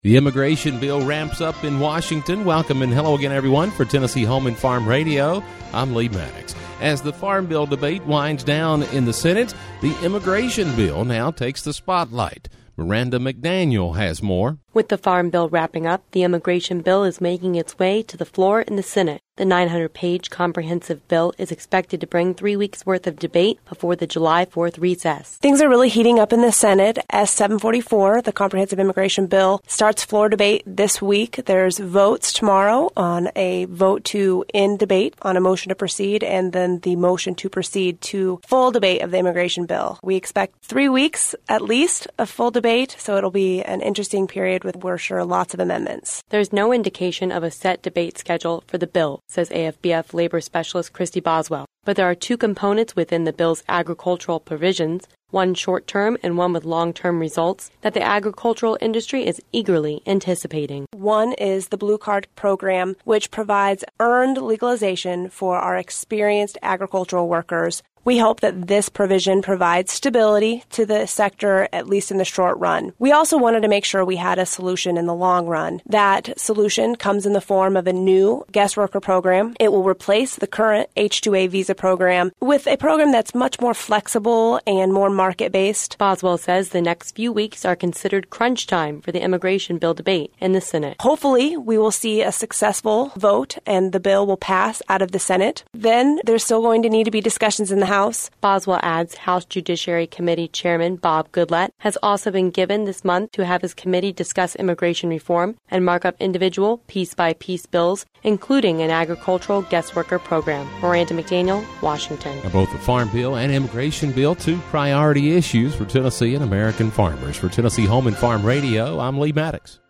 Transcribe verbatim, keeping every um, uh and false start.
The immigration bill ramps up in Washington. Welcome and hello again, everyone, for Tennessee Home and Farm Radio. I'm Lee Maddox. As the Farm Bill debate winds down in the Senate, the immigration bill now takes the spotlight. Miranda McDaniel has more. With the Farm Bill wrapping up, the immigration bill is making its way to the floor in the Senate. The nine hundred page comprehensive bill is expected to bring three weeks' worth of debate before the July fourth recess. Things are really heating up in the Senate. S seven forty-four, the comprehensive immigration bill, starts floor debate this week. There's votes tomorrow on a vote to end debate on a motion to proceed, and then the motion to proceed to full debate of the immigration bill. We expect three weeks at least of full debate, so it'll be an interesting period with, we're sure, lots of amendments. There's no indication of a set debate schedule for the bill, says A F B F labor specialist Christy Boswell. But there are two components within the bill's agricultural provisions, one short-term and one with long-term results, that the agricultural industry is eagerly anticipating. One is the Blue Card program, which provides earned legalization for our experienced agricultural workers. We hope that this provision provides stability to the sector, at least in the short run. We also wanted to make sure we had a solution in the long run. That solution comes in the form of a new guest worker program. It will replace the current H two A visa program with a program that's much more flexible and more market-based. Boswell says the next few weeks are considered crunch time for the immigration bill debate in the Senate. Hopefully, we will see a successful vote and the bill will pass out of the Senate. Then there's still going to need to be discussions in the House. Boswell adds House Judiciary Committee Chairman Bob Goodlatte has also been given this month to have his committee discuss immigration reform and mark up individual piece-by-piece bills, including an agricultural guest worker program. Miranda McDaniel, Washington. Now, both the Farm Bill and immigration bill, two priority issues for Tennessee and American farmers. For Tennessee Home and Farm Radio, I'm Lee Maddox.